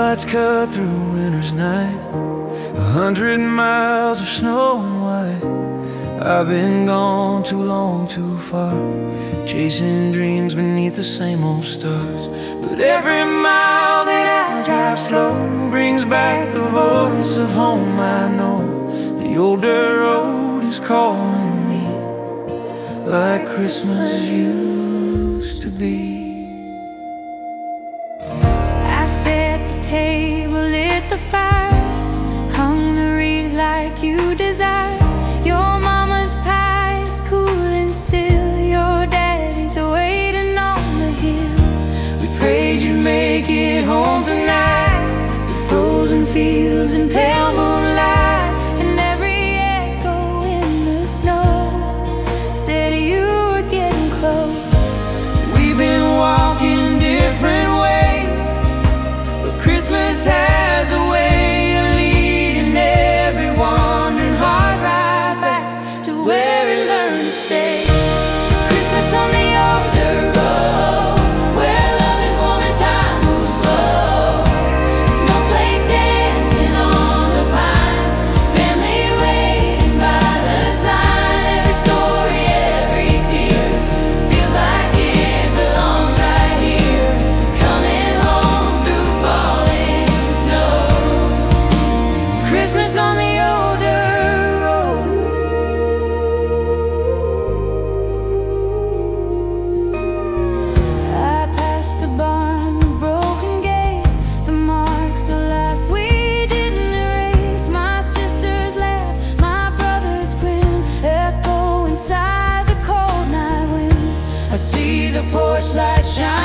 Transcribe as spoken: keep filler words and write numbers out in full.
lights cut through winter's night, a hundred miles of snow and white. I've been gone too long, too far, chasing dreams beneath the same old stars. But every mile that I drive slow brings back the voice of home. I know the older road is calling me, like Christmas used to be. I set the table, lit the fire, hung the wreath like you desire. Your mama's pie is cool and still, your daddy's waiting on the hill. We prayed you'd make it home tonight, the frozen fields and pale moonlight, and every echo in the snow said you were getting close. We've been walking different ways, but Christmas has a way of leading every wandering heart right back to where it learned to stay. Christmas on the older road, where love is warm and time moves slow. Snowflakes dancing on the pines, family waiting by the sign. Every story, every tear feels like it belongs right here, coming home through falling snow. Christmas on the older road. I passed the barn, the broken gate, the marks of life we didn't erase. My sister's laugh, my brother's grin, echo inside the cold night wind. I see the porch light shine